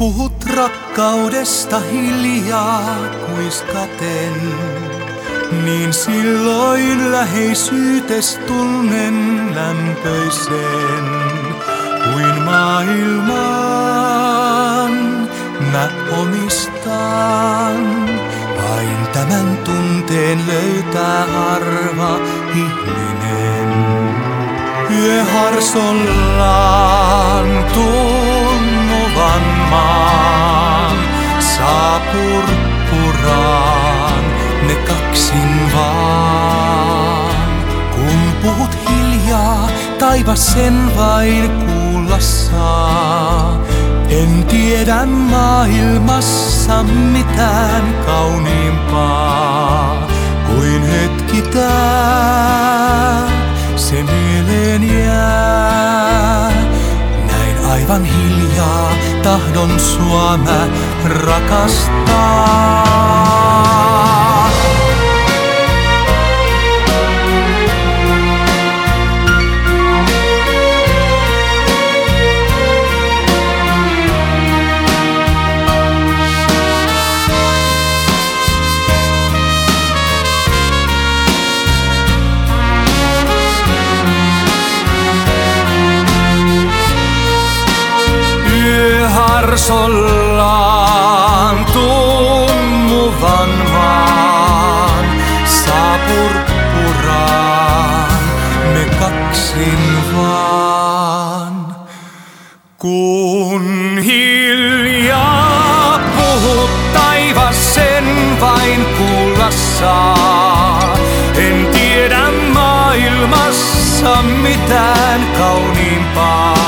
Puhut rakkaudesta hiljaa kuiskaten, niin silloin läheisyytes tunnen lämpöisen kuin maailman mä omistan. Vain tämän tunteen löytää harva ihminen. Yöharsollaan tunnuvan maan saa purppuraan ne kaksin vaan. Kun puhut hiljaa, taivas sen vain kuulla saa. En tiedä maailmassa mitään kauniimpaa kuin hetki tää, se mieleen jää. Näin aivan hiljaa tahdon sua mä rakastaa. Harsollaan tunnuvan maan saa purppuraan me kaksin vaan. Kun hiljaa puhut, taivas sen vain kuulla saa. En tiedä maailmassa mitään kauniimpaa